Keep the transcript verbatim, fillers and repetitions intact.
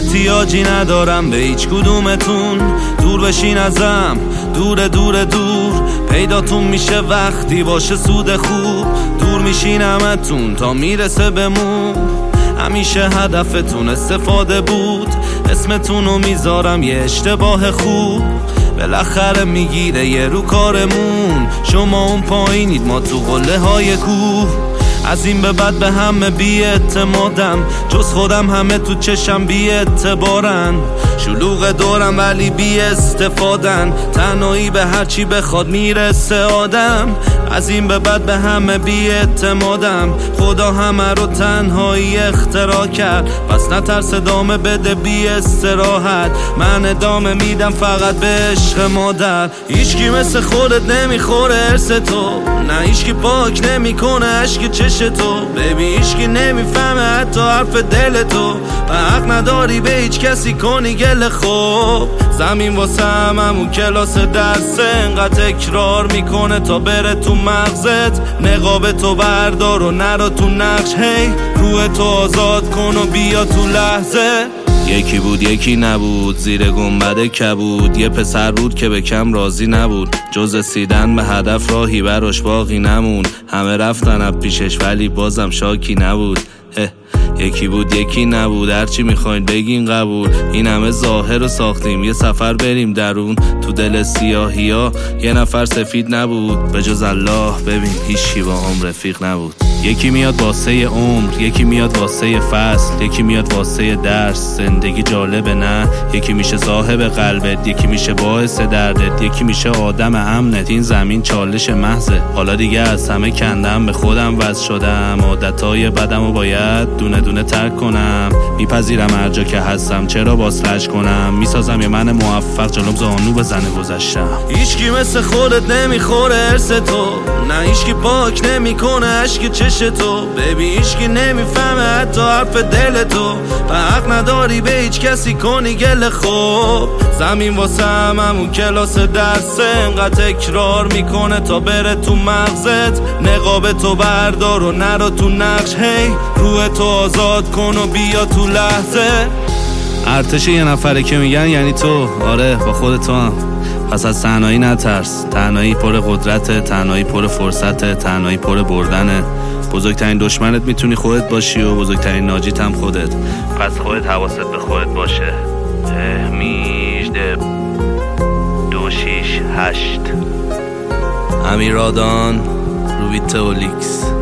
احتیاجی ندارم به هیچ کدومتون، دور بشین ازم، دور دور دور. پیداتون میشه وقتی باشه سود خوب، دور میشین همتون تا میرسه بمون. همیشه هدفتون استفاده بود، اسمتونو میذارم یه اشتباه خوب. بالاخره میگیره یه رو کارمون، شما اون پایینید ما تو قله های کوه. از این به بعد به همه بی اعتمادم، جز خودم همه تو چشم بی اعتبارن. شلوغ دورم ولی بی استفادن، تنهایی به هرچی بخواد میرسه آدم. از این به بعد به همه بی اعتمادم، خدا همه رو تنهایی اختراع کرد. پس نترس ادامه بده بی استراحت، من ادامه میدم فقط به عشق مادر. هیچکی مثل خودت نمیخوره ارث تو، نه هیچکی پاک نمیکنه عشق چش تو. ببین هیچکی نمیفهمه حتی حرف دل تو، و حق نداری به هیچ کسی کنی گل. خوب زمین واسه هممون کلاس درسه، انقدر تکرار میکنه تا بره تو مغزت. نقاب تو بردار و نرو تو نقش، هی روح تو آزاد کن و بیا تو لحظه. یکی بود یکی نبود، زیر گنبد کبود. یه پسر بود که به کم راضی نبود، جز رسیدن به هدف راهی براش باقی نمون. همه رفتن از پیشش ولی بازم شاکی نبود. یکی بود یکی نبود، هرچی میخواین بگین قبول. این همه ظاهر رو ساختیم یه سفر بریم درون. تو دل سیاهی ها یه نفر سفید نبود، به جز الله ببین هیچی با هم رفیق نبود. یکی میاد واسه عمر، یکی میاد واسه فصل، یکی میاد واسه درس. زندگی جالبه نه؟ یکی میشه صاحب قلبت، یکی میشه باعث دردت، یکی میشه آدم امنت. این زمین چالش محضه، حالا دیگه از همه کندم به خودم وز شدم. عادتهای بدم و باید دونه دونه ترک کنم. میپذیرم هر جا که هستم، چرا بازلش کنم؟ میسازم یه من موفق جلوم زانو بزنه گذشتم. هیچکی مثل خودت نمیخوره ارث تو، نه هیچکی پاک نمیکنه عشق چش تو. ببین هیچکی نمیفهمه حتی حرف دل تو، و حق نداری به هیچ کسی کنی گل. خوب زمین واسه هممون کلاس درسه، انقدر تکرار میکنه تا بره تو مغزت. نقاب تو بردار و نرو تو نقش، هی روح تو آزاد کن و بیا تو لحظه. ارتش یه نفره که میگن یعنی تو، آره با خود تو هم. پس از تنهایی نترس، تنهایی پر قدرته، تنهایی پر فرصته، تنهایی پر بردنه. بزرگترین دشمنت میتونی خودت باشی و بزرگترین ناجیت هم خودت. پس خودت حواست به خودت باشه. میجده دو شیش هشت امیرادان روبیتولیکس.